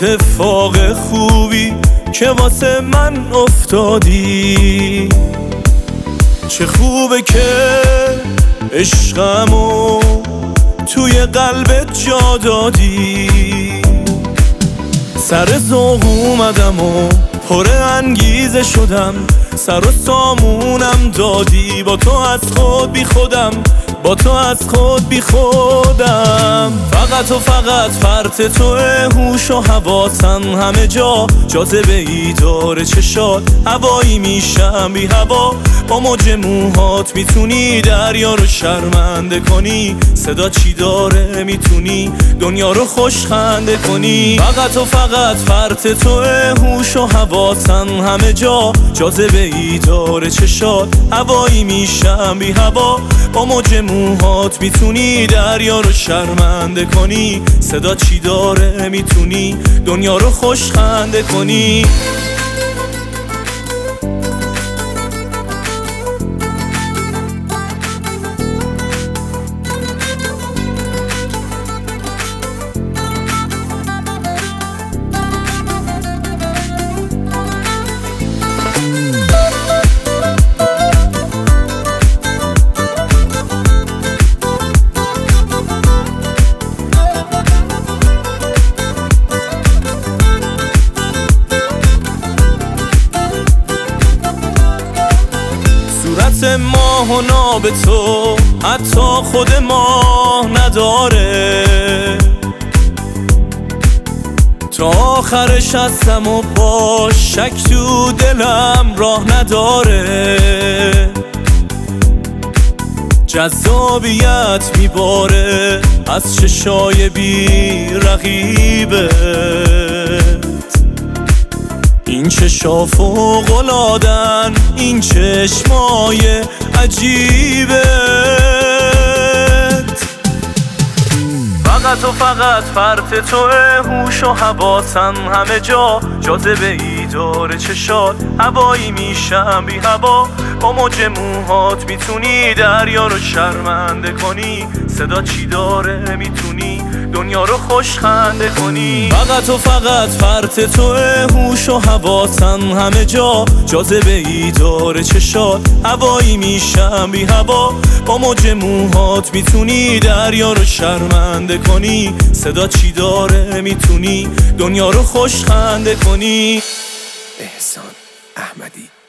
اتفاق خوبی که واسه من افتادی. چه خوبه که عشقمو توی قلبت جا دادی. سر ذوق اومدم و پر انگیزه شدم، سر و سامونم دادی. با تو از خود بی خودم، با تو از خود بی خودم. فقط و فقط فرط توه، هوش و حواسم همه جا. جاذبه ای داره چشات، هوایی میشم بی هوا. با موج موهات میتونی دریا رو شرمنده کنی. صدا چی داره میتونی دنیا رو خوش خنده کنی. فقط و فقط فرط توه، هوش و حواسم همه جا. جاذبه ای داره چشات، هوایی میشم بی هوا. با موج موهات میتونی دریا رو شرمنده کنی. صدا چی داره میتونی دنیا رو خوش خنده کنی. ماه و ناب تو حتی خود ماه نداره. تا آخرش هستم و با شک تو دلم راه نداره. جذابیت میباره از چشای بی رقیبت. این چشا فوق‌العادن، این چشمای عجیبت. فقط و فقط فرط توه، هوش و حواسم همه جا. جاذبه ای داره چشات، هوایی میشم بی هوا. با موج موهات میتونی دریا رو شرمنده کنی. صدا چی داره میتونی دنیا رو خوش خنده کنی. فقط و فقط فرط توه، هوش و حواسم همه جا. جاذبه ای داره چشات، هوایی میشم بی هوا. با موج موهات میتونی دریا رو شرمنده کنی. صدا چی داره میتونی دنیا رو خوش خنده کنی. احسان احمدی.